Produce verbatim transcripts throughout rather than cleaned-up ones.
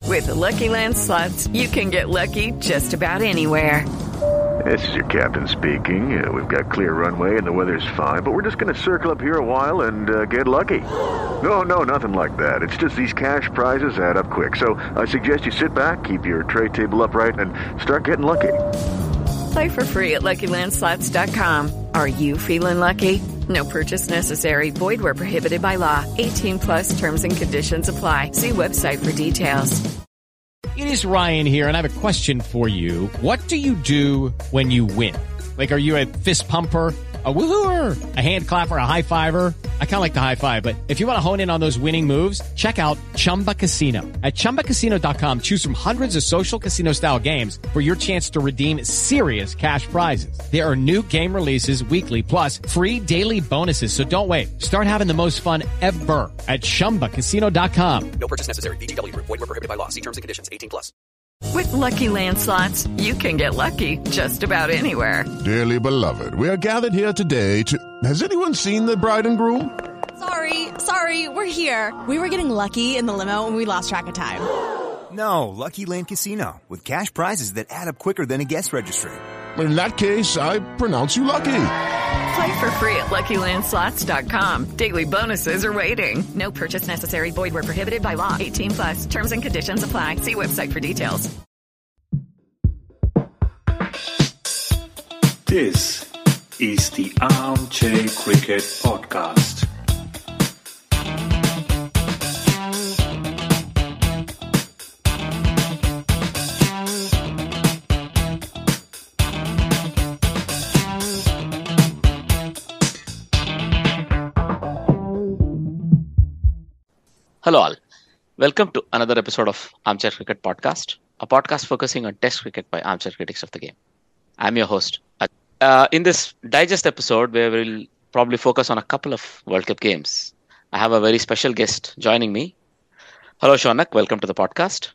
With the Lucky Land Slots, you can get lucky just about anywhere. This is your captain speaking. Uh, we've got clear runway and the weather's fine, but we're just going to circle up here a while and uh, get lucky. No, no, nothing like that. It's just these cash prizes add up quick. So I suggest you sit back, keep your tray table upright, and start getting lucky. Play for free at Lucky Land Slots dot com. Are you feeling lucky? No purchase necessary. Void where prohibited by law. eighteen plus terms and conditions apply. See website for details. It is Ryan here, and I have a question for you. What do you do when you win? Like, are you a fist pumper, a woohooer, a hand clapper, a high fiver? I kind of like the high five, but if you want to hone in on those winning moves, check out Chumba Casino. At chumba casino dot com, choose from hundreds of social casino-style games for your chance to redeem serious cash prizes. There are new game releases weekly, plus free daily bonuses, so don't wait. Start having the most fun ever at chumba casino dot com. No purchase necessary. V G W. Void where prohibited by law. See terms and conditions. eighteen plus. With Lucky Land Slots, you can get lucky just about anywhere. Dearly beloved, we are gathered here today to... Has anyone seen the bride and groom? Sorry, sorry, we're here. We were getting lucky in the limo and we lost track of time. No, Lucky Land Casino, with cash prizes that add up quicker than a guest registry. In that case, I pronounce you lucky. Play for free at Lucky Land Slots dot com. Daily bonuses are waiting. No purchase necessary. Void where prohibited by law. eighteen plus. Terms and conditions apply. See website for details. This is the Armchair Cricket Podcast. Hello all. Welcome to another episode of Armchair Cricket Podcast, a podcast focusing on Test cricket by armchair critics of the game. I'm your host. Uh, in this digest episode, where we'll probably focus on a couple of World Cup games, I have a very special guest joining me. Hello, Shaunak. Welcome to the podcast.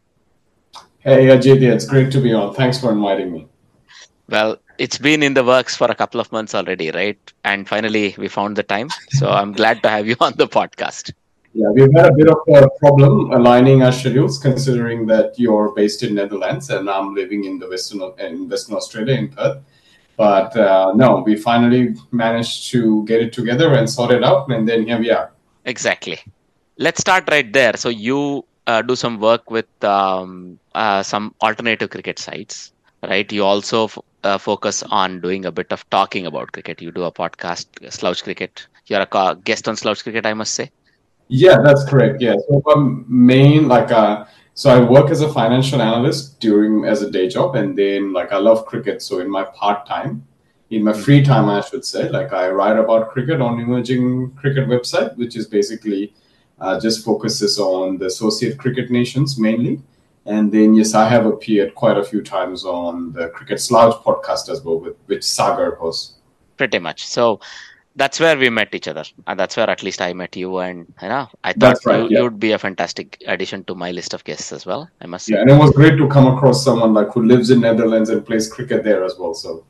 Hey, Ajit. It's great to be on. Thanks for inviting me. Well, it's been in the works for a couple of months already, right? And finally, we found the time. So I'm glad to have you on the podcast. Yeah, we've had a bit of a problem aligning our schedules, considering that you're based in Netherlands and I'm living in the Western in Western Australia in Perth. But uh, no, we finally managed to get it together and sort it out, and then here we are. Exactly. Let's start right there. So you uh, do some work with um, uh, some alternative cricket sites, right? You also f- uh, focus on doing a bit of talking about cricket. You do a podcast, Slouch Cricket. You're a ca- guest on Slouch Cricket, I must say. Yeah, that's correct. Yeah, so I'm main like uh, so I work as a financial analyst during as a day job, and then like I love cricket. So in my part time, in my free time, I should say, like I write about cricket on Emerging Cricket website, which is basically uh, just focuses on the associate cricket nations mainly. And then yes, I have appeared quite a few times on the Cricket Slouch podcast as well, with which Sagar hosts. Pretty much. So. That's where we met each other, and that's where at least I met you. And you know, I thought right, you, yeah. you would be a fantastic addition to my list of guests as well, I must say. Yeah, and it was great to come across someone like who lives in Netherlands and plays cricket there as well. So,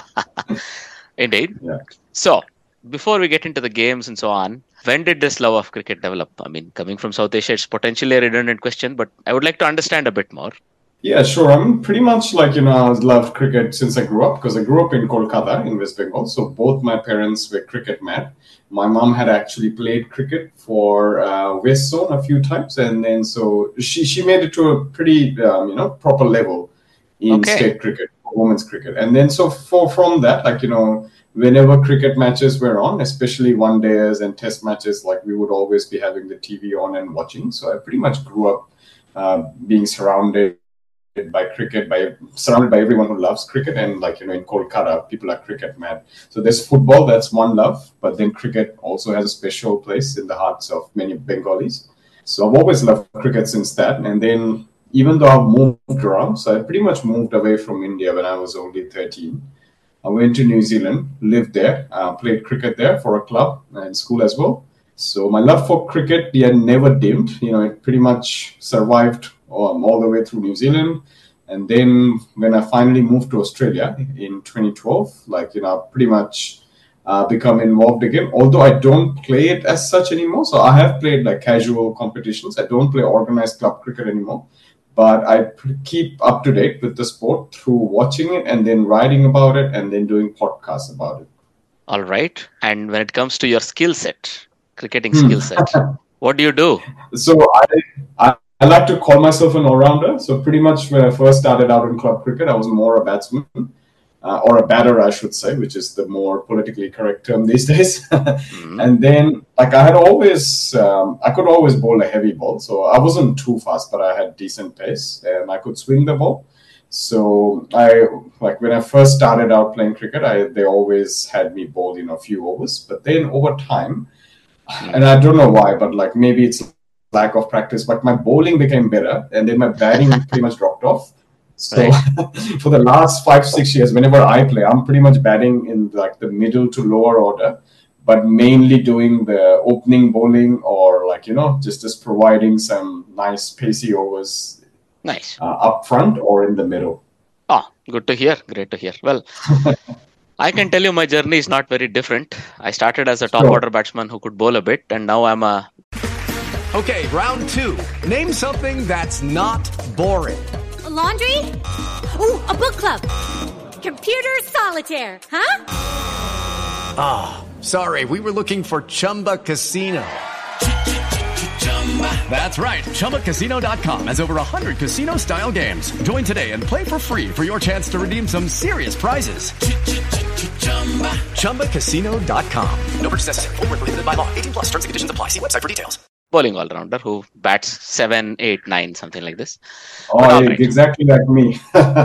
indeed. Yeah. So, before we get into the games and so on, when did this love of cricket develop? I mean, coming from South Asia, it's potentially a redundant question, but I would like to understand a bit more. Yeah, sure. I'm pretty much like, you know, I've loved cricket since I grew up, because I grew up in Kolkata in West Bengal. So both my parents were cricket mad. My mom had actually played cricket for uh, West Zone a few times. And then so she, she made it to a pretty, um, you know, proper level in okay. state cricket, women's cricket. And then so for from that, like, you know, whenever cricket matches were on, especially one days and test matches, like we would always be having the T V on and watching. So I pretty much grew up uh, being surrounded by cricket, by surrounded by everyone who loves cricket, and like, you know, in Kolkata, people are cricket mad. So there's football, that's one love, but then cricket also has a special place in the hearts of many Bengalis. So I've always loved cricket since that. And then even though I've moved around, so I pretty much moved away from India when I was only thirteen. I went to New Zealand, lived there, uh, played cricket there for a club and school as well. So my love for cricket, yeah, never dimmed. You know, it pretty much survived um, all the way through New Zealand. And then when I finally moved to Australia in twenty twelve, like, you know, pretty much uh, become involved again. Although I don't play it as such anymore. So I have played like casual competitions. I don't play organized club cricket anymore. But I keep up to date with the sport through watching it and then writing about it and then doing podcasts about it. All right. And when it comes to your skill set, cricketing skill set, what do you do? So I, I I like to call myself an all-rounder. So pretty much when I first started out in club cricket, I was more a batsman. Uh, or a batter, I should say, which is the more politically correct term these days. mm-hmm. And then, like, I had always, um, I could always bowl a heavy ball. So I wasn't too fast, but I had decent pace and I could swing the ball. So I, like, when I first started out playing cricket, I they always had me bowl, you know, a few overs. But then over time, mm-hmm. and I don't know why, but like maybe it's lack of practice, but my bowling became better and then my batting pretty much dropped off. So right. for the last five, six years, whenever I play, I'm pretty much batting in like the middle to lower order, but mainly doing the opening bowling or like, you know, just, just providing some nice pacey overs nice uh, up front or in the middle. Oh, good to hear. Great to hear. Well, I can tell you my journey is not very different. I started as a top sure. order batsman who could bowl a bit, and now I'm a... Okay, round two. Name something that's not boring. Laundry? Ooh, a book club. Computer solitaire, huh? Ah, oh, sorry. We were looking for Chumba Casino. That's right. Chumba Casino dot com has over one hundred casino-style games. Join today and play for free for your chance to redeem some serious prizes. Chumba Casino dot com. No purchase necessary. Void where prohibited by law. eighteen plus. Terms and conditions apply. See website for details. Bowling all-rounder who bats seven, eight, nine, something like this. Oh, right. Exactly like me.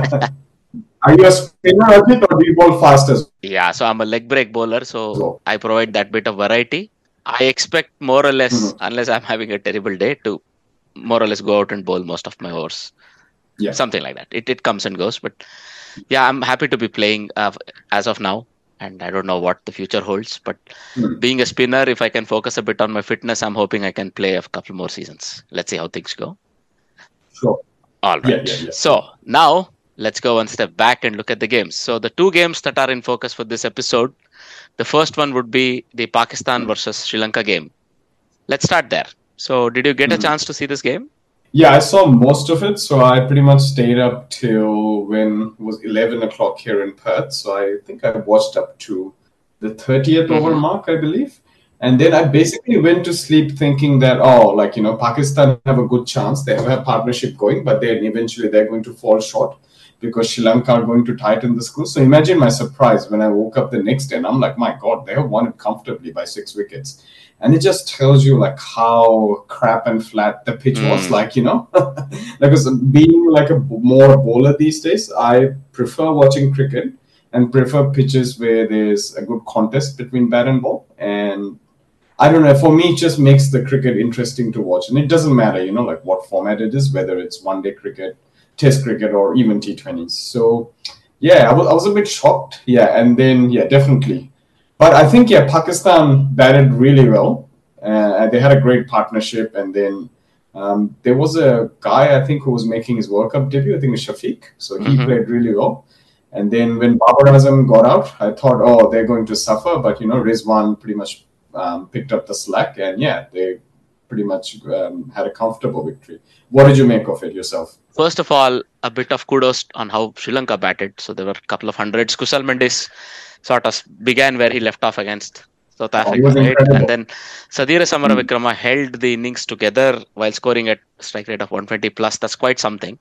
Are you a spinner, Ajit, or do you bowl fast as well? Yeah, so I'm a leg break bowler, so oh. I provide that bit of variety. I expect more or less, mm-hmm. unless I'm having a terrible day, to more or less go out and bowl most of my overs. Yeah. Something like that. It it comes and goes, but yeah, I'm happy to be playing uh, as of now. And I don't know what the future holds, but mm. being a spinner, if I can focus a bit on my fitness, I'm hoping I can play a couple more seasons. Let's see how things go. Sure. All right. Yeah, yeah, yeah. So now let's go one step back and look at the games. So the two games that are in focus for this episode, the first one would be the Pakistan mm. versus Sri Lanka game. Let's start there. So did you get mm. a chance to see this game? Yeah, I saw most of it. So I pretty much stayed up till when it was eleven o'clock here in Perth. So I think I watched up to the thirtieth mm-hmm. over mark, I believe. And then I basically went to sleep thinking that, oh, like, you know, Pakistan have a good chance. They have a partnership going, but then eventually they're going to fall short because Sri Lanka are going to tighten the screw. So imagine my surprise when I woke up the next day and I'm like, my God, they have won it comfortably by six wickets. And it just tells you like how crap and flat the pitch mm. was, like, you know, because being like a more bowler these days, I prefer watching cricket and prefer pitches where there's a good contest between bat and ball. And I don't know, for me, it just makes the cricket interesting to watch. And it doesn't matter, you know, like what format it is, whether it's one day cricket, test cricket, or even T twenties. So yeah, I was, I was a bit shocked. Yeah. And then, yeah, definitely. But I think, yeah, Pakistan batted really well. Uh, they had a great partnership. And then um, there was a guy, I think, who was making his World Cup debut. I think it's Shafiq. So he mm-hmm. played really well. And then when Babar Azam got out, I thought, oh, they're going to suffer. But, you know, Rizwan pretty much um, picked up the slack. And, yeah, they pretty much um, had a comfortable victory. What did you make of it yourself? First of all, a bit of kudos on how Sri Lanka batted. So there were a couple of hundreds. Kusal Mendis sort of began where he left off against South Africa, oh, right? And then Sadira Samaravikrama mm. held the innings together while scoring at strike rate of one twenty plus. That's quite something.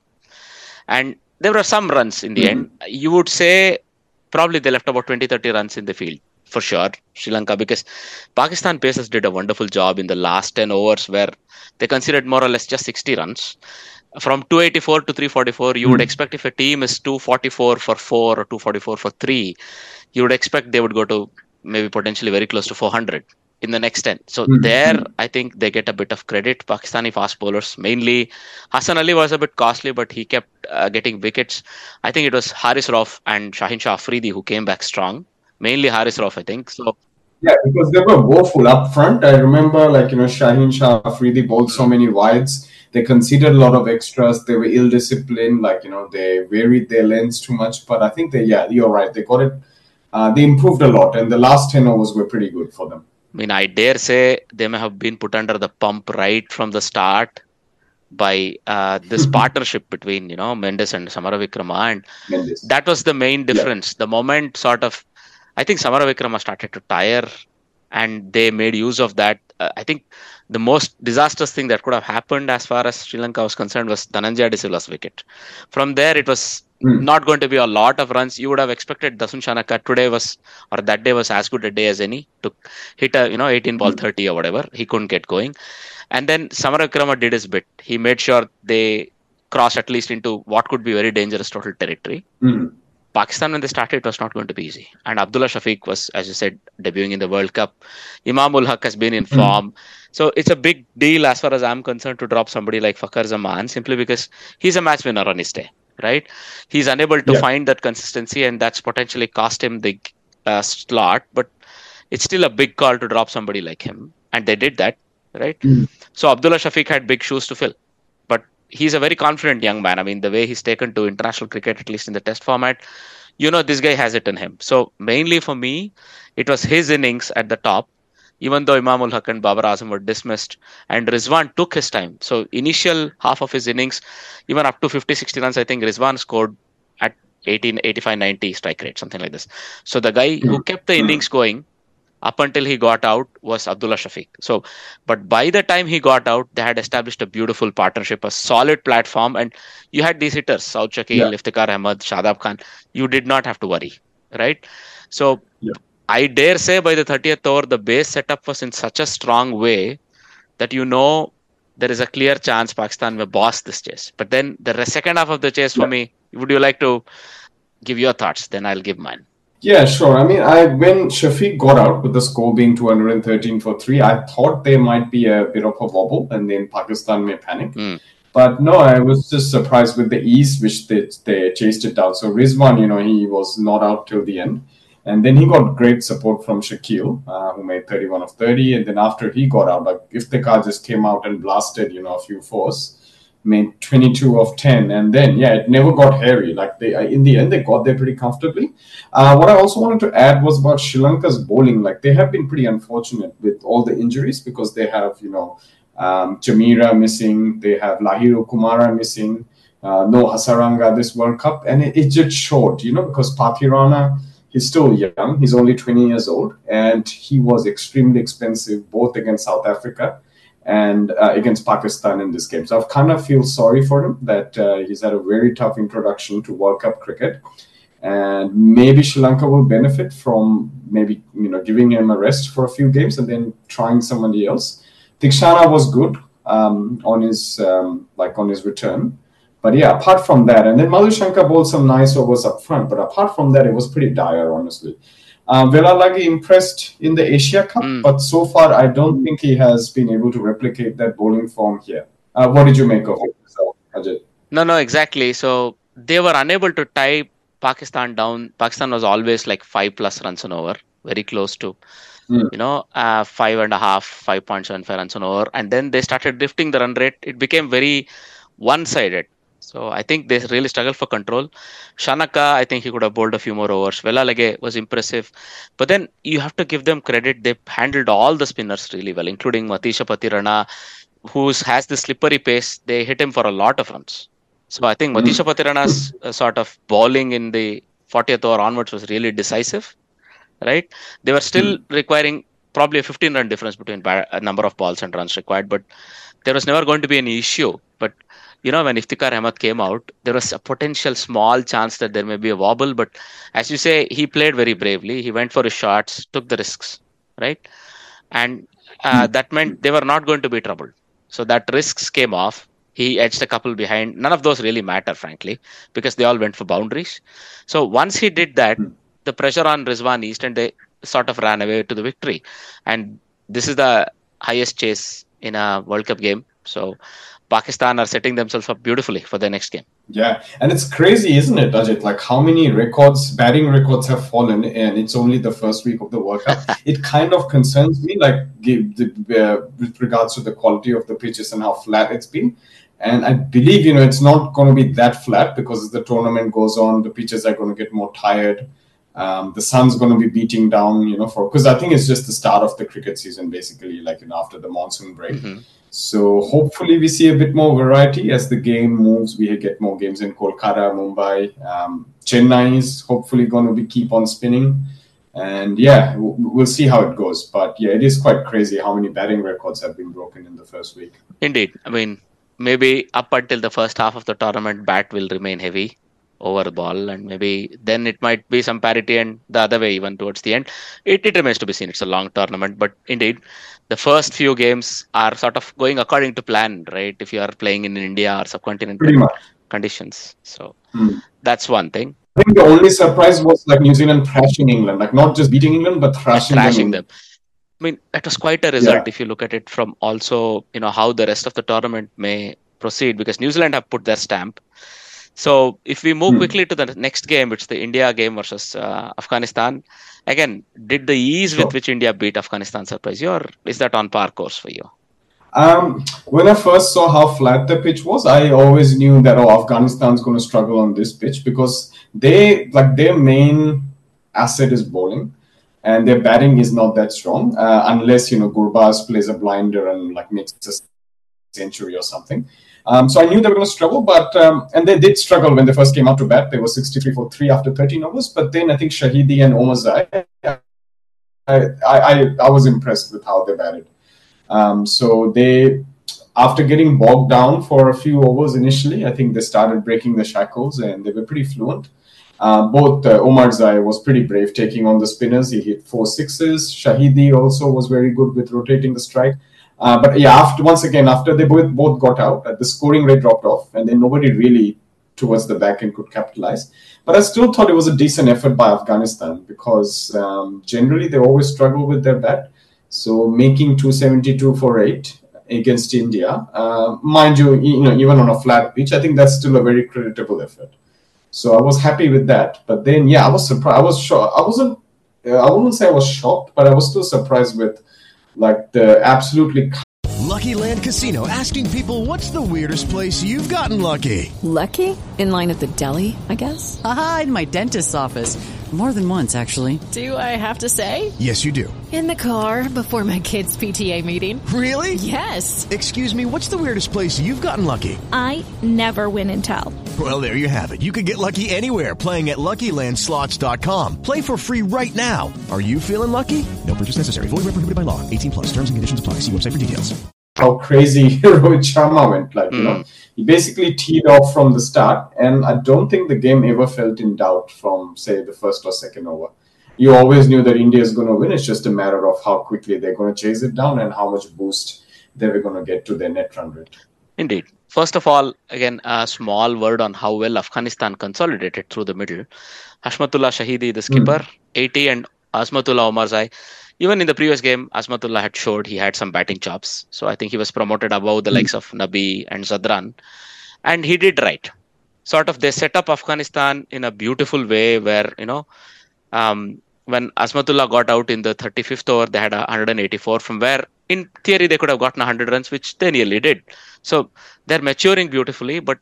And there were some runs in the mm. end. You would say probably they left about twenty, thirty runs in the field for sure, Sri Lanka, because Pakistan Pacers did a wonderful job in the last ten overs where they considered more or less just sixty runs. From two eighty-four to three forty-four, you mm. would expect if a team is two forty-four for four or two forty-four for three, you would expect they would go to maybe potentially very close to four hundred in the next ten. So mm-hmm. there, I think they get a bit of credit. Pakistani fast bowlers, mainly Hassan Ali was a bit costly, but he kept uh, getting wickets. I think it was Haris Rauf and Shaheen Shah Afridi who came back strong. Mainly Haris Rauf, I think. So yeah, because they were woeful up front. I remember, like, you know, Shaheen Shah Afridi bowled so many wides. They conceded a lot of extras. They were ill-disciplined. Like, you know, they varied their lengths too much. But I think they, yeah, you're right. They got it uh, they improved a lot, and the last ten overs were pretty good for them. I mean, I dare say they may have been put under the pump right from the start by uh, this partnership between, you know, Mendes and Samaravikrama, and Mendes. That was the main difference. Yeah. The moment sort of, I think Samaravikrama started to tire, and they made use of that. Uh, I think the most disastrous thing that could have happened as far as Sri Lanka was concerned was Dhananjaya De Silva's wicket. From there, it was mm. not going to be a lot of runs. You would have expected Dasun Shanaka today was, or that day was as good a day as any to hit a, you know, eighteen ball thirty or whatever. He couldn't get going. And then Samaravikrama did his bit. He made sure they crossed at least into what could be very dangerous total territory. Mm. Pakistan, when they started, it was not going to be easy. And Abdullah Shafiq was, as you said, debuting in the World Cup. Imam ul Haq has been in form. Mm. So it's a big deal as far as I'm concerned to drop somebody like Fakhar Zaman, simply because he's a match winner on his day, right? He's unable to yeah. find that consistency, and that's potentially cost him the uh, slot. But it's still a big call to drop somebody like him. And they did that, right? Mm. So Abdullah Shafiq had big shoes to fill. He's a very confident young man. I mean, the way he's taken to international cricket, at least in the test format, you know, this guy has it in him. So mainly for me, it was his innings at the top, even though Imam ul Haq and Babar Azam were dismissed, and Rizwan took his time. So initial half of his innings, even up to fifty, sixty runs, I think Rizwan scored at eighteen, eighty-five, ninety strike rate, something like this. So the guy who kept the innings going up until he got out was Abdullah Shafiq. So, but by the time he got out, they had established a beautiful partnership, a solid platform, and you had these hitters, Saud Shakil, yeah. Iftikhar Ahmed, Shadab Khan. You did not have to worry, right? So, yeah. I dare say by the thirtieth over, the base setup was in such a strong way that you know there is a clear chance Pakistan will boss this chase. But then the second half of the chase for yeah. me, would you like to give your thoughts? Then I'll give mine. Yeah, sure. I mean, I when Shafiq got out with the score being two hundred thirteen for three, I thought there might be a bit of a wobble and then Pakistan may panic. Mm. But no, I was just surprised with the ease which they, they chased it down. So Rizwan, you know, he was not out till the end. And then he got great support from Shakil, uh, who made thirty-one of thirty. And then after he got out, like Iftikhar just came out and blasted, you know, a few fours. Made twenty-two of ten, and then yeah, it never got hairy. Like they, in the end, they got there pretty comfortably. Uh, what I also wanted to add was about Sri Lanka's bowling. Like they have been pretty unfortunate with all the injuries because they have, you know, um, Jamira missing, they have Lahiru Kumara missing, uh, no Hasaranga this World Cup, and it, it just showed, you know, because Pathirana, he's still young, he's only twenty years old, and he was extremely expensive both against South Africa and uh, against Pakistan in this game. So I kind of feel sorry for him that uh, he's had a very tough introduction to World Cup cricket. And maybe Sri Lanka will benefit from maybe, you know, giving him a rest for a few games and then trying somebody else. Theekshana was good um, on his um, like on his return. But yeah, apart from that, and then Madhushankar bowled some nice overs up front. But apart from that, it was pretty dire, honestly. Uh, Velalagi impressed in the Asia Cup, mm. but so far I don't think he has been able to replicate that bowling form here. Uh, what did you make of it, so, Ajay? No, no, exactly. So they were unable to tie Pakistan down. Pakistan was always like five plus runs an over, very close to, mm. you know, uh, five and a half, five point seven five runs an over. And then they started drifting the run rate. It became very one-sided. So I think they really struggled for control. Shanaka, I think he could have bowled a few more overs. Velalage was impressive. But then you have to give them credit. They handled all the spinners really well, including Matisha Pathirana, who has the slippery pace. They hit him for a lot of runs. So I think Matisha Pathirana's uh, sort of bowling in the fortieth over onwards was really decisive, right? They were still requiring probably a fifteen run difference between a number of balls and runs required, but there was never going to be any issue. But you know, when Iftikhar Ahmed came out, there was a potential small chance that there may be a wobble. But as you say, he played very bravely. He went for his shots, took the risks, right? And uh, that meant they were not going to be troubled. So that risks came off. He edged a couple behind. None of those really matter, frankly, because they all went for boundaries. So once he did that, the pressure on Rizwan eased and they sort of ran away to the victory. And this is the highest chase in a World Cup game. So Pakistan are setting themselves up beautifully for the next game. Yeah, and it's crazy, isn't it, Ajit? Like how many records, batting records have fallen, and it's only the first week of the World Cup. It kind of concerns me, like give the, uh, with regards to the quality of the pitches and how flat it's been. And I believe, you know, it's not going to be that flat because as the tournament goes on, the pitches are going to get more tired. Um, the sun's going to be beating down, you know, for because I think it's just the start of the cricket season, basically, like you know, after the monsoon break. Mm-hmm. So hopefully we see a bit more variety as the game moves. We get more games in Kolkata, Mumbai, um, Chennai is hopefully going to be keep on spinning, and yeah, we'll see how it goes. But yeah, it is quite crazy how many batting records have been broken in the first week. Indeed, I mean, maybe up until the first half of the tournament, bat will remain heavy over the ball, and maybe then it might be some parity, and the other way even towards the end. It, it remains to be seen. It's a long tournament, but indeed, the first few games are sort of going according to plan, right? If you are playing in India or subcontinental conditions. So mm. that's one thing. I think the only surprise was like New Zealand thrashing England, like not just beating England, but thrashing, thrashing them. them. I mean, that was quite a result yeah. if you look at it from also, you know, how the rest of the tournament may proceed, because New Zealand have put their stamp. So if we move hmm. quickly to the next game, it's the India game versus uh, Afghanistan. Again, did the ease sure. with which India beat Afghanistan surprise you, or is that on par course for you? Um, when I first saw how flat the pitch was, I always knew that oh, Afghanistan's going to struggle on this pitch because they like their main asset is bowling, and their batting is not that strong uh, unless you know Gurbaz plays a blinder and like makes a century or something. Um, so I knew they were going to struggle, but um, and they did struggle when they first came out to bat. They were sixty-three for three after thirteen overs, but then I think Shahidi and Omarzai, I, I I was impressed with how they batted. Um, so they, after getting bogged down for a few overs initially, I think they started breaking the shackles and they were pretty fluent. Uh, both uh, Omarzai was pretty brave taking on the spinners. He hit four sixes. Shahidi also was very good with rotating the strike. Uh, but yeah, after once again, after they both both got out, uh, the scoring rate dropped off, and then nobody really towards the back end could capitalize. But I still thought it was a decent effort by Afghanistan because um, generally they always struggle with their bat. So making two seventy-two for eight against India, uh, mind you, you know, even on a flat pitch, I think that's still a very creditable effort. So I was happy with that. But then, yeah, I was surprised. I was shocked. I wasn't. Uh, I wouldn't say I was shocked, but I was still surprised with. Like the absolutely. Lucky Land Casino asking people, what's the weirdest place you've gotten lucky? Lucky? In line at the deli, I guess? Aha, in my dentist's office. More than once, actually. Do I have to say? Yes, you do. In the car before my kids' P T A meeting. Really? Yes. Excuse me, what's the weirdest place you've gotten lucky? I never win and tell. Well, there you have it. You can get lucky anywhere, playing at Lucky Land Slots dot com. Play for free right now. Are you feeling lucky? No purchase necessary. Void where prohibited by law. eighteen plus. Terms and conditions apply. See website for details. How crazy Rohit Sharma went. Like, mm. you know, he basically teed off from the start, and I don't think the game ever felt in doubt from, say, the first or second over. You always knew that India is going to win. It's just a matter of how quickly they're going to chase it down and how much boost they were going to get to their net run rate. Indeed. First of all, again, a small word on how well Afghanistan consolidated through the middle. Hashmatullah Shahidi, the skipper, mm. eighty, and Azmatullah Omarzai. Even in the previous game, Azmatullah had showed he had some batting chops. So I think he was promoted above the mm. likes of Nabi and Zadran. And he did right. Sort of they set up Afghanistan in a beautiful way where, you know, um, when Azmatullah got out in the thirty-fifth over, they had one hundred eighty-four, from where in theory they could have gotten one hundred runs, which they nearly did. So they're maturing beautifully. But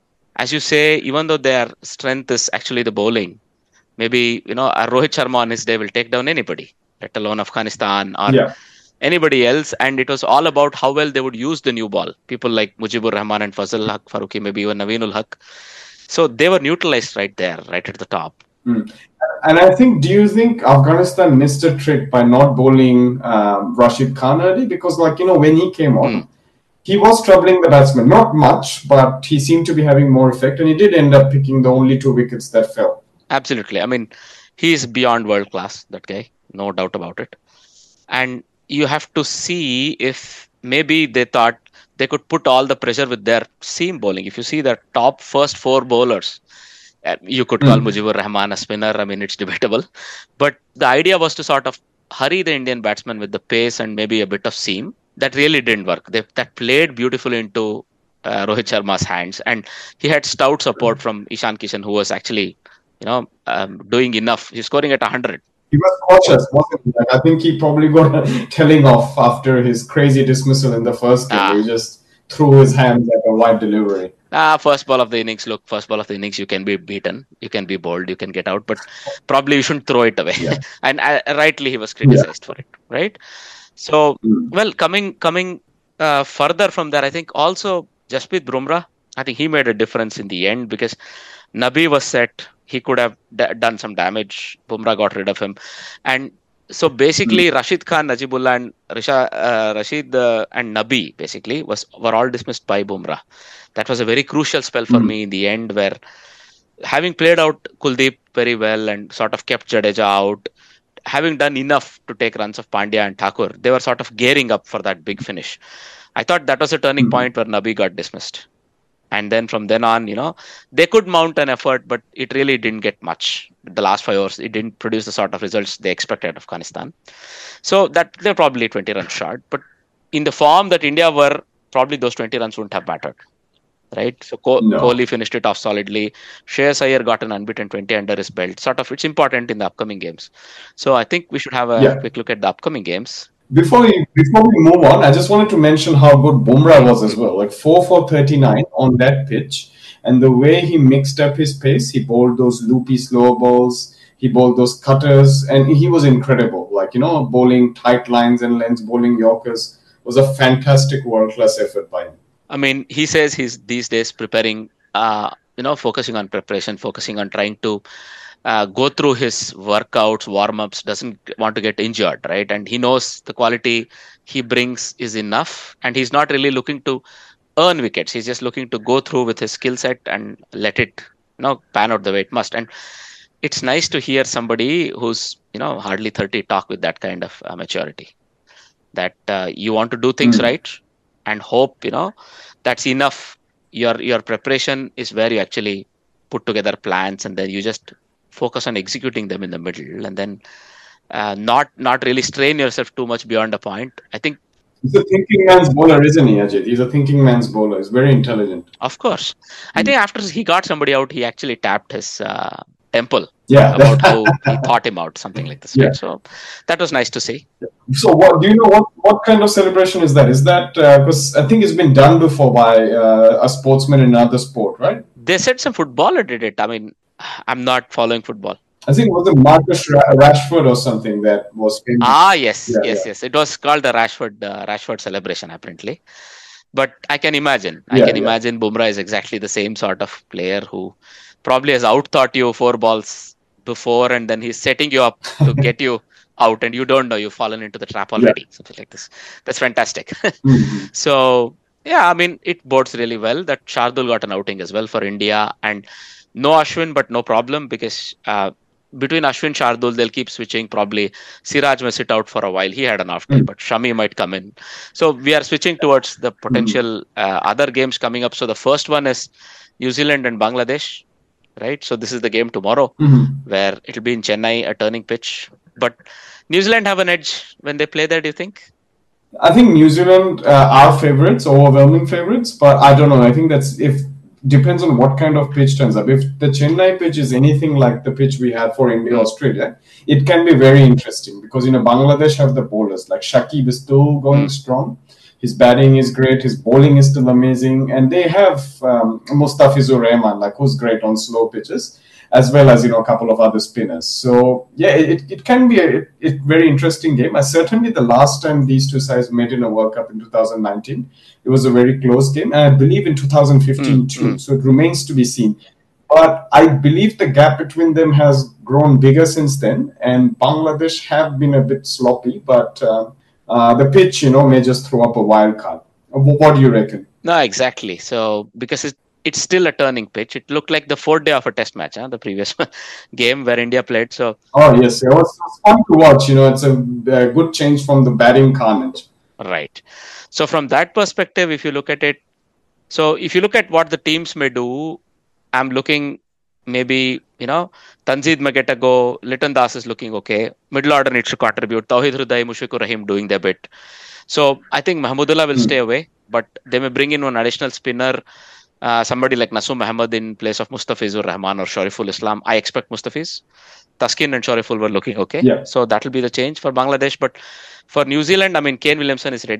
as you say, even though their strength is actually the bowling, maybe, you know, a Rohit Sharma on his day will take down anybody, let alone Afghanistan or yeah. anybody else. And it was all about how well they would use the new ball. People like Mujibur Rahman and Fazal Haq Farooqi, maybe even Naveenul Haq. So they were neutralized right there, right at the top. Mm. And I think, do you think Afghanistan missed a trick by not bowling um, Rashid Khan early? Because, like, you know, when he came on, mm. he was troubling the batsman. Not much, but he seemed to be having more effect. And he did end up picking the only two wickets that fell. Absolutely. I mean, he's beyond world class, that guy. No doubt about it. And you have to see if maybe they thought they could put all the pressure with their seam bowling. If you see the top first four bowlers, you could call mm. Mujibur Rahman a spinner. I mean, it's debatable. But the idea was to sort of hurry the Indian batsman with the pace and maybe a bit of seam. That really didn't work. They, that played beautifully into uh, Rohit Sharma's hands. And he had stout support from Ishan Kishan, who was actually, you know, um, doing enough. He's scoring at one hundred. He was cautious, wasn't he? Like, I think he probably got a telling off after his crazy dismissal in the first game. Ah. He just threw his hands at a wide delivery. Ah, first ball of the innings. Look, first ball of the innings, you can be beaten, you can be bowled, you can get out, but probably you shouldn't throw it away. Yeah. and uh, rightly, he was criticized yeah. for it, right? So, mm. well, coming coming uh, further from there, I think also Jasprit Bumrah, I think he made a difference in the end because Nabi was set. He could have d- done some damage. Bumrah got rid of him, and so basically, mm. Rashid Khan, Najibullah, and Risha, uh, Rashid uh, and Nabi basically was were all dismissed by Bumrah. That was a very crucial spell for mm. me in the end, where having played out Kuldeep very well and sort of kept Jadeja out, having done enough to take runs of Pandya and Thakur, they were sort of gearing up for that big finish. I thought that was a turning mm. point where Nabi got dismissed. And then from then on, you know, they could mount an effort, but it really didn't get much. The last five overs, it didn't produce the sort of results they expected of Afghanistan. So that they're probably twenty runs short. But in the form that India were, probably those twenty runs wouldn't have mattered. Right? So Ko- no. Kohli finished it off solidly. Shreyas Iyer got an unbeaten twenty under his belt. Sort of, it's important in the upcoming games. So I think we should have a yeah. quick look at the upcoming games. Before we before we move on, I just wanted to mention how good Bumrah was as well. Like four for thirty-nine on that pitch. And the way he mixed up his pace, he bowled those loopy slow balls, he bowled those cutters, and he was incredible. Like, you know, bowling tight lines and lengths, bowling Yorkers was a fantastic world-class effort by him. I mean, he says he's these days preparing, uh, you know, focusing on preparation, focusing on trying to Uh, go through his workouts, warm-ups, doesn't want to get injured, right? And he knows the quality he brings is enough, and he's not really looking to earn wickets. He's just looking to go through with his skill set and let it, you know, pan out the way it must. And it's nice to hear somebody who's, you know, hardly thirty talk with that kind of uh, maturity. That uh, you want to do things mm. right and hope, you know, that's enough. Your your preparation is where you actually put together plans, and then you just focus on executing them in the middle, and then uh, not not really strain yourself too much beyond a point. I think he's a thinking man's bowler, isn't he, Ajit? He's a thinking man's bowler. He's very intelligent. Of course. I think after he got somebody out, he actually tapped his uh, temple yeah. about how he thought him out, something like this. Yeah. Right? So that was nice to see. So what do you know? What, what kind of celebration is that? Is that because uh, I think it's been done before by uh, a sportsman in another sport, right? They said some footballer did it. I mean, I'm not following football. I think it was a Marcus Rashford or something that was famous. Ah, yes, yeah, yes, yeah. yes. It was called the Rashford uh, Rashford celebration, apparently. But I can imagine. I yeah, can yeah. imagine Bumrah is exactly the same sort of player who probably has out-thought you four balls before, and then he's setting you up to get you out, and you don't know you've fallen into the trap already. Yeah. Something like this. That's fantastic. mm-hmm. So, yeah, I mean, it bodes really well that Shardul got an outing as well for India, and no Ashwin, but no problem, because uh, between Ashwin and Shardul, they'll keep switching. Probably Siraj may sit out for a while. He had an off day, mm. but Shami might come in. So we are switching towards the potential uh, other games coming up. So the first one is New Zealand and Bangladesh, right? So this is the game tomorrow, mm-hmm. where it'll be in Chennai, a turning pitch. But New Zealand have an edge when they play there, do you think? I think New Zealand uh, are favorites, overwhelming favorites, but I don't know. I think that's if depends on what kind of pitch turns up. If the Chennai pitch is anything like the pitch we had for India, Australia, it can be very interesting because, you know, Bangladesh have the bowlers. Like Shakib is still going mm. strong. His batting is great. His bowling is still amazing. And they have um, Mustafizur Rahman, like who's great on slow pitches, as well as, you know, a couple of other spinners. So, yeah, it, it can be a, a very interesting game. Uh, certainly the last time these two sides met in a World Cup in two thousand nineteen, it was a very close game. And I believe in two thousand fifteen mm, too. Mm. So it remains to be seen. But I believe the gap between them has grown bigger since then. And Bangladesh have been a bit sloppy. But uh, uh, the pitch, you know, may just throw up a wild card. What do you reckon? No, exactly. So because it's It's still a turning pitch. It looked like the fourth day of a test match, huh? The previous game where India played. So, oh yes, it was, it was fun to watch. You know, it's a, a good change from the batting carnage. Right. So from that perspective, if you look at it, so if you look at what the teams may do, I'm looking maybe, you know, Tanzid may get a go. Litton Das is looking okay. Middle order needs to contribute. Tawhid Hriday, Mushfiqur Rahim doing their bit. So I think Mahmudullah will hmm. stay away, but they may bring in one additional spinner. Uh, somebody like Naseem Muhammad in place of Mustafizur Rahman or Shariful Islam. I expect Mustafiz. Taskin and Shariful were looking okay. Yeah. So that will be the change for Bangladesh. But for New Zealand, I mean, Kane Williamson is ready.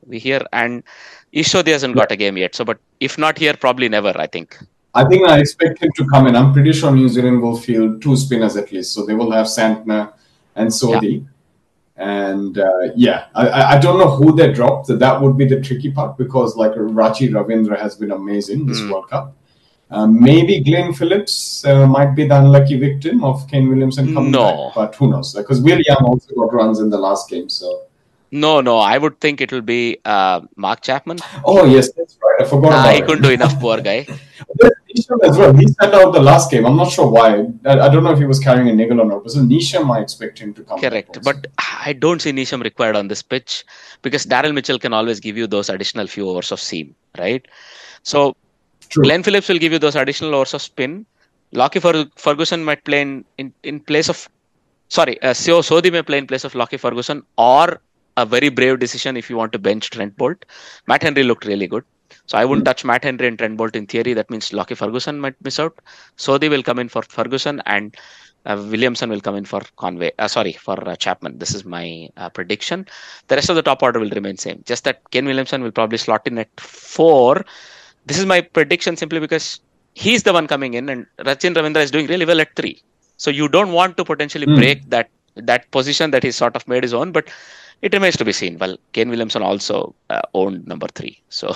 we hear. And Ishodi hasn't got a game yet. So, but if not here, probably never, I think. I think I expect him to come in. I'm pretty sure New Zealand will field two spinners at least. So they will have Santner and Sodhi. Yeah. And uh, yeah, I, I don't know who they dropped. So that would be the tricky part because like Rachi Ravindra has been amazing this mm. World Cup. Uh, maybe Glenn Phillips uh, might be the unlucky victim of Kane Williamson coming no. back, but who knows? Because Will Young also got runs in the last game, so. No, no, I would think it will be uh, Mark Chapman. Oh yes, that's right. I forgot nah, about he it. couldn't do enough, poor guy. Neesham as well. He sat out the last game. I'm not sure why. I, I don't know if he was carrying a niggle or not. But so Neesham, I expect him to come. Correct, but I don't see Neesham required on this pitch because Daryl Mitchell can always give you those additional few overs of seam, right? So. True. Glenn Phillips will give you those additional overs of spin. Lockie Fer- Ferguson might play in, in, in place of... Sorry, uh, Seo Sodhi may play in place of Lockie Ferguson, or a very brave decision if you want to bench Trent Bolt. Matt Henry looked really good. So I wouldn't mm. touch Matt Henry and Trent Bolt in theory. That means Lockie Ferguson might miss out. Sodhi will come in for Ferguson and uh, Williamson will come in for Conway. Uh, sorry, for uh, Chapman. This is my uh, prediction. The rest of the top order will remain same. Just that Kane Williamson will probably slot in at four. This is my prediction simply because he's the one coming in and Rachin Ravindra is doing really well at three. So you don't want to potentially mm. break that that position that he's sort of made his own, but it remains to be seen. Well, Kane Williamson also uh, owned number three. So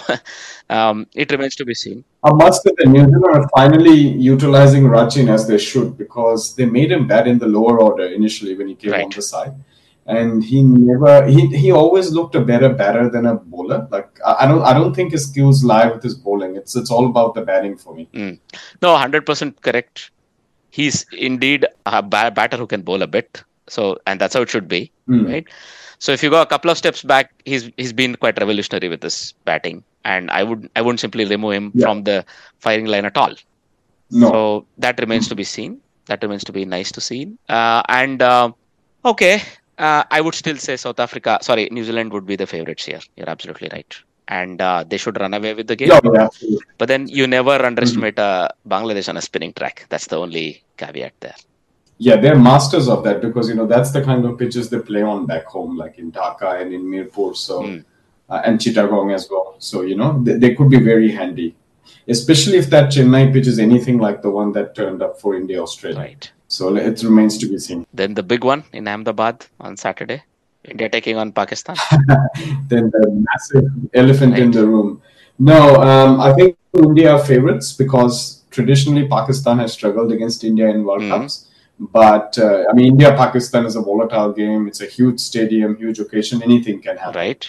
um, it remains to be seen. I must say that New Zealand are finally utilizing Rachin as they should because they made him bad in the lower order initially when he came right. on the side. And he never, he, he always looked a better batter than a bowler. Like I don't, I don't think his skills lie with his bowling. It's, it's all about the batting for me. Mm. No, one hundred percent correct. He's indeed a batter who can bowl a bit. So, and that's how it should be, mm. right? So, if you go a couple of steps back, he's he's been quite revolutionary with his batting, and I would I wouldn't simply remove him yeah. from the firing line at all. No. So that remains mm. to be seen. That remains to be nice to see. Uh, and uh, okay. Uh, I would still say South Africa, sorry, New Zealand would be the favourites here. You're absolutely right. And uh, they should run away with the game. Yeah, yeah. But then you never underestimate mm-hmm. uh, Bangladesh on a spinning track. That's the only caveat there. Yeah, they're masters of that because, you know, that's the kind of pitches they play on back home, like in Dhaka and in Mirpur, so, mm. uh, and Chittagong as well. So, you know, they, they could be very handy, especially if that Chennai pitch is anything like the one that turned up for India-Australia. Right. So it remains to be seen. Then the big one in Ahmedabad on Saturday. India taking on Pakistan. Then the massive elephant right. in the room. No, um, I think India are favourites because traditionally Pakistan has struggled against India in World mm-hmm. Cups. But, uh, I mean, India-Pakistan is a volatile game. It's a huge stadium, huge occasion. Anything can happen. Right.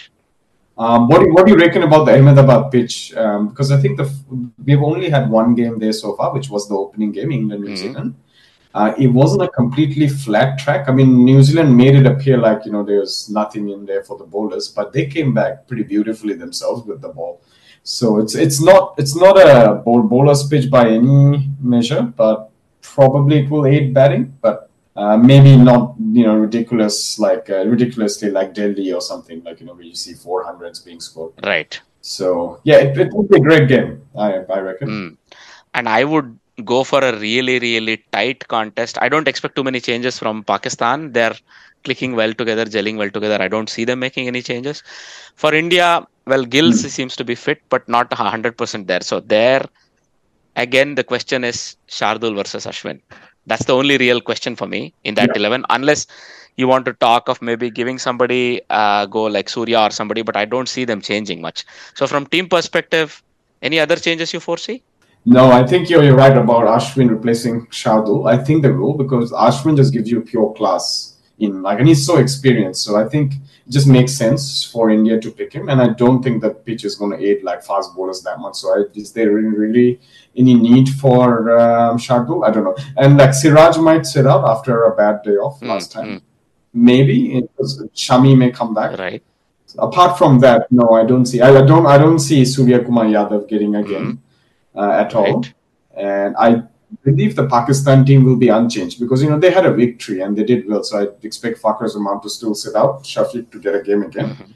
Um, what, do, what do you reckon about the Ahmedabad pitch? Um, because I think the we've only had one game there so far, which was the opening game, England-New mm-hmm. Zealand. Uh, it wasn't a completely flat track. I mean, New Zealand made it appear like, you know, there's nothing in there for the bowlers, but they came back pretty beautifully themselves with the ball. So it's it's not it's not a bowl, bowler's pitch by any measure, but probably it will aid batting, but uh, maybe not, you know, ridiculous like uh, ridiculously like Delhi or something like, you know, where you see four hundreds being scored. Right. So yeah, it, it would be a great game, I I reckon. Mm. And I would go for a really, really tight contest. I don't expect too many changes from Pakistan. They're clicking well together, gelling well together. I don't see them making any changes. For India, well, Gills mm. seems to be fit, but not one hundred percent there. So there, again, the question is Shardul versus Ashwin. That's the only real question for me in that yeah. eleven, unless you want to talk of maybe giving somebody uh, go like Surya or somebody, but I don't see them changing much. So from team perspective, any other changes you foresee? No, I think you're, you're right about Ashwin replacing Shardul. I think they will because Ashwin just gives you pure class in like, and he's so experienced. So I think it just makes sense for India to pick him. And I don't think the pitch is going to aid like fast bowlers that much. So I, is there really, really any need for um, Shardul? I don't know. And like Siraj might sit out after a bad day off mm, last time. Mm. Maybe because Shami may come back. Right. Apart from that, no, I don't see. I, I don't. I don't see Surya Kumar Yadav getting a game. Mm. Uh, at all, right. And I believe the Pakistan team will be unchanged because, you know, they had a victory and they did well. So I expect Fakhar Zaman to still sit out, Shafiq to get a game again. Mm-hmm.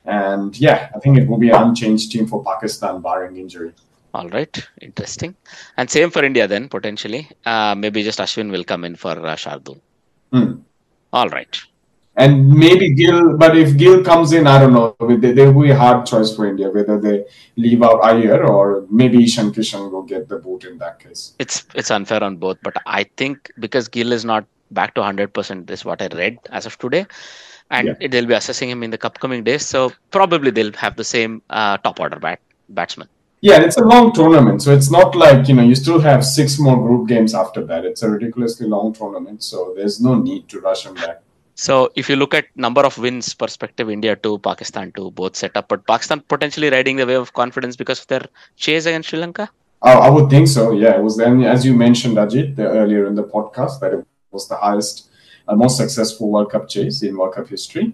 And yeah, I think it will be an unchanged team for Pakistan barring injury. All right. Interesting. And same for India then, potentially. Uh, maybe just Ashwin will come in for uh, Shardul. Mm. All right. And maybe Gill, but if Gill comes in, I don't know. They, they will be a hard choice for India, whether they leave out Iyer or maybe Ishan Kishan will get the boot in that case. It's it's unfair on both, but I think because Gill is not back to one hundred percent, this is what I read as of today, and Yeah. they'll be assessing him in the upcoming days. So probably they'll have the same uh, top order bat batsman. Yeah, and it's a long tournament, so it's not like, you know, you still have six more group games after that. It's a ridiculously long tournament, so there's no need to rush him back. So if you look at number of wins perspective, India two, Pakistan two, both set up, but Pakistan potentially riding the wave of confidence because of their chase against Sri Lanka. I, I would think so. Yeah, it was then, as you mentioned, Ajit, the, earlier in the podcast, that it was the highest, uh, most successful World Cup chase in World Cup history.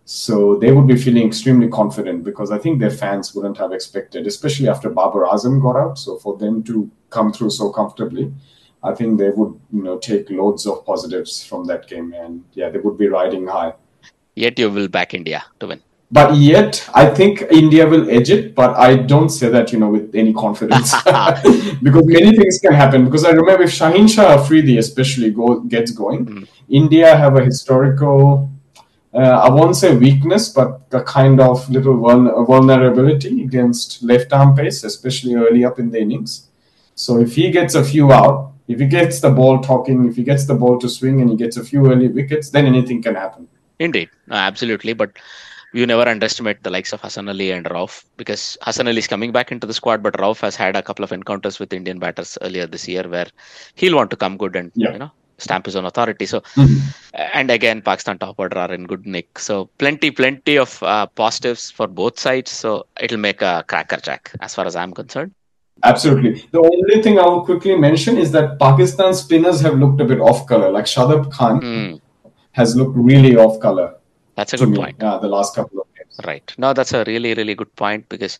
So they would be feeling extremely confident because I think their fans wouldn't have expected, especially after Babar Azam got out. So for them to come through so comfortably, I think they would, you know, take loads of positives from that game, and yeah, they would be riding high. Yet you will back India to win. But yet, I think India will edge it, but I don't say that, you know, with any confidence because many things can happen. Because I remember if Shaheen Shah Afridi especially go, gets going, mm. India have a historical, uh, I won't say weakness, but a kind of little vul- vulnerability against left-arm pace, especially early up in the innings. So if he gets a few out, if he gets the ball talking, if he gets the ball to swing and he gets a few early wickets, then anything can happen. Indeed, no, absolutely. But you never underestimate the likes of Hassan Ali and Rauf, because Hassan Ali is coming back into the squad, but Rauf has had a couple of encounters with Indian batters earlier this year where he'll want to come good and yeah. you know stamp his own authority. So, mm-hmm. and again, Pakistan top order are in good nick. So plenty, plenty of uh, positives for both sides. So it'll make a cracker jack as far as I'm concerned. Absolutely. The only thing I will quickly mention is that Pakistan spinners have looked a bit off color. Like Shadab Khan mm. has looked really off color. That's a good me, point. Uh, the last couple of games. Right. No, that's a really, really good point because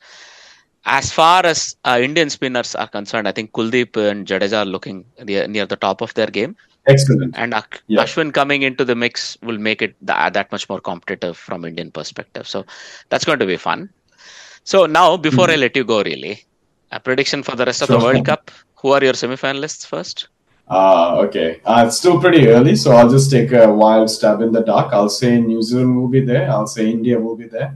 as far as uh, Indian spinners are concerned, I think Kuldeep and Jadeja are looking near, near the top of their game. Excellent. And uh, yeah. Ashwin coming into the mix will make it th- that much more competitive from Indian perspective. So that's going to be fun. So now, before mm. I let you go, really, a prediction for the rest sure. of the World Cup. Who are your semi-finalists first? Uh, okay. Uh, it's still pretty early, so I'll just take a wild stab in the dark. I'll say New Zealand will be there. I'll say India will be there.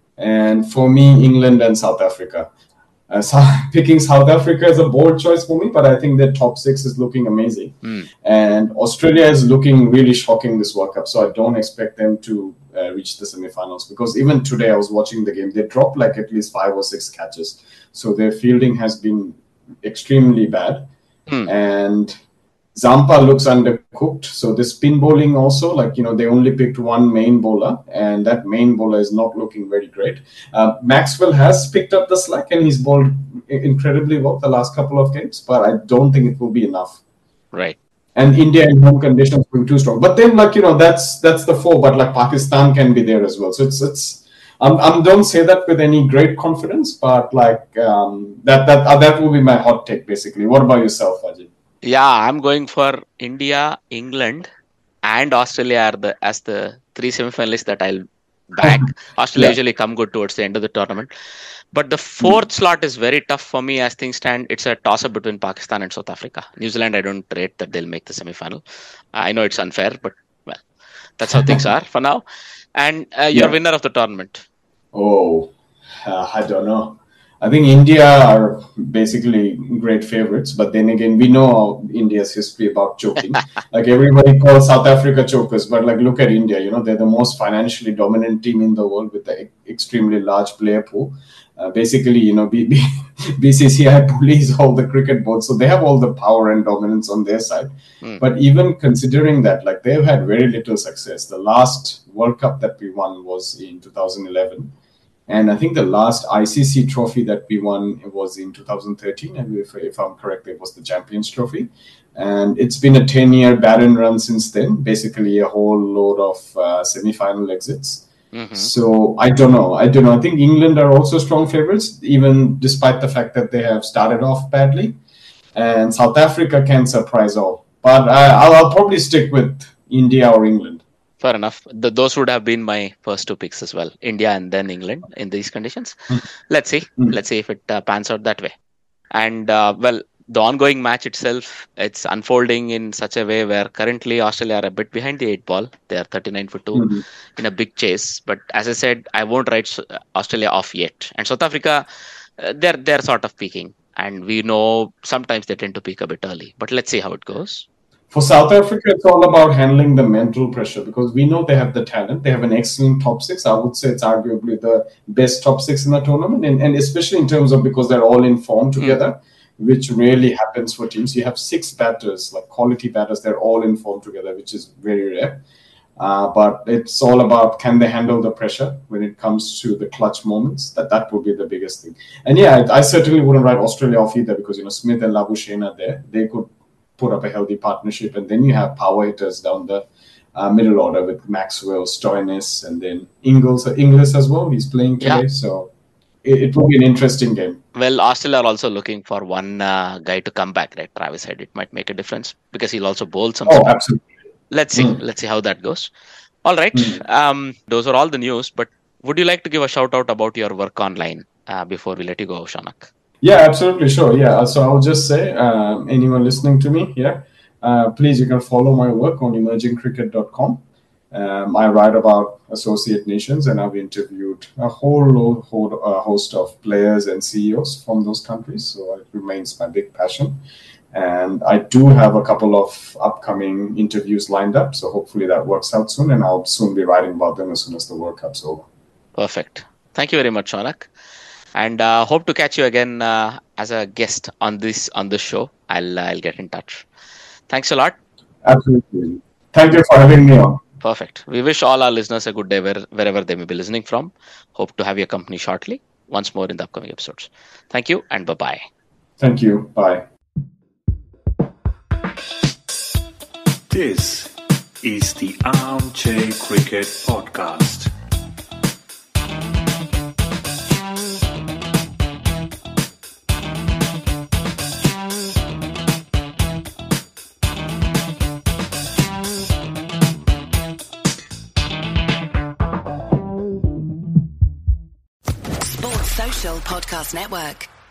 And for me, England and South Africa. Uh, so picking South Africa is a bold choice for me, but I think their top six is looking amazing. Mm. And Australia is looking really shocking this World Cup, so I don't expect them to uh, reach the semi-finals. Because even today, I was watching the game. They dropped like at least five or six catches. So their fielding has been extremely bad. Mm. And Zampa looks undercooked. So the spin bowling also, like, you know, they only picked one main bowler, and that main bowler is not looking very great. Uh, Maxwell has picked up the slack and he's bowled incredibly well the last couple of games, but I don't think it will be enough. Right. And India in home conditions will be too strong. But then, like, you know, that's that's the four, but like Pakistan can be there as well. So it's, it's, I'm, I'm don't say that with any great confidence, but like um, that, that, uh, that will be my hot take basically. What about yourself, Ajit? Yeah, I'm going for India, England, and Australia are the as the three semi-finalists that I'll back. Australia yeah. usually come good towards the end of the tournament. But the fourth mm. slot is very tough for me as things stand. It's a toss-up between Pakistan and South Africa. New Zealand, I don't rate that they'll make the semi-final. I know it's unfair, but well, that's how things are for now. And uh, your yeah. winner of the tournament? Oh, uh, I don't know. I think India are basically great favorites, but then again, we know India's history about choking. Like everybody calls South Africa chokers, but like look at India, you know, they're the most financially dominant team in the world with the extremely large player pool. Uh, basically, you know, B- B- B C C I bullies all the cricket boards, so they have all the power and dominance on their side. Mm. But even considering that, like they've had very little success. The last World Cup that we won was in two thousand eleven. And I think the last I C C trophy that we won was in two thousand thirteen. And if, if I'm correct, it was the Champions Trophy. And it's been a ten-year barren run since then, basically a whole load of uh, semi-final exits. Mm-hmm. So I don't know. I don't know. I think England are also strong favorites, even despite the fact that they have started off badly. And South Africa can surprise all. But I, I'll, I'll probably stick with India or England. Fair enough. The, those would have been my first two picks as well. India and then England in these conditions. Mm. Let's see. Mm. Let's see if it uh, pans out that way. And, uh, well, the ongoing match itself, it's unfolding in such a way where currently Australia are a bit behind the eight ball. They are thirty-nine for two mm-hmm. in a big chase. But as I said, I won't write Australia off yet. And South Africa, uh, they're they're sort of peaking. And we know sometimes they tend to peak a bit early. But let's see how it goes. For South Africa, it's all about handling the mental pressure because we know they have the talent. They have an excellent top six. I would say it's arguably the best top six in the tournament. And, and especially in terms of because they're all in form together, mm. which rarely happens for teams. You have six batters, like quality batters. They're all in form together, which is very rare. Uh, but it's all about can they handle the pressure when it comes to the clutch moments. That that would be the biggest thing. And yeah, I, I certainly wouldn't write Australia off either because, you know, Smith and Labuschagne are there. They could put up a healthy partnership, and then you have power hitters down the uh, middle order with Maxwell, Stoinis, and then Ingles, Inglis as well. He's playing today, yeah. so it, it will be an interesting game. Well, Australia are also looking for one uh, guy to come back, right? Travis said it might make a difference because he'll also bowl some. Oh, spin. Absolutely. Let's see. Mm. Let's see how that goes. All right. Mm. Um, those are all the news. But would you like to give a shout out about your work online uh, before we let you go, Shaunak? Yeah, absolutely. Sure. Yeah. So I'll just say, uh, anyone listening to me here, uh, please, you can follow my work on emerging cricket dot com. Um, I write about associate nations, and I've interviewed a whole, whole uh, host of players and C E Os from those countries. So it remains my big passion. And I do have a couple of upcoming interviews lined up. So hopefully that works out soon, and I'll soon be writing about them as soon as the World Cup's over. Perfect. Thank you very much, Shaunak. And uh, hope to catch you again uh, as a guest on this on this show. I'll uh, I'll get in touch. Thanks a lot. Absolutely. Thank you for having me on. Perfect. We wish all our listeners a good day where, wherever they may be listening from. Hope to have your company shortly. Once more in the upcoming episodes. Thank you and bye-bye. Thank you. Bye. This is the Armchair Cricket Podcast. Podcast Network.